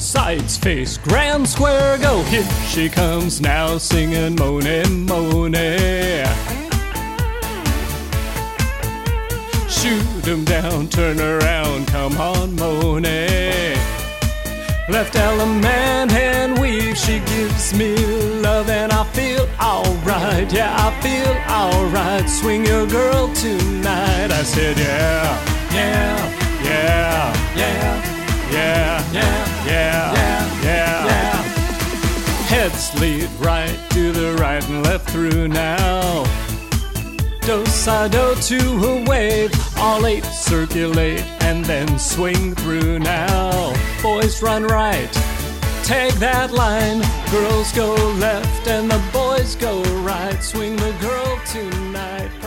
sides face, grand square go. Here she comes now singing Monet, Monet. Shoot 'em down, turn around, come on Monet. Left element and weave, she gives me love and I feel alright, yeah I feel alright. Swing your girl tonight. I said yeah, yeah, yeah, yeah, yeah, yeah, yeah, yeah, yeah. Heads lead right to the right and left through now. Do, si, do to a wave, all eight circulate and then swing through now. Boys run right, take that line. Girls go left and the boys go right. Swing the girl tonight.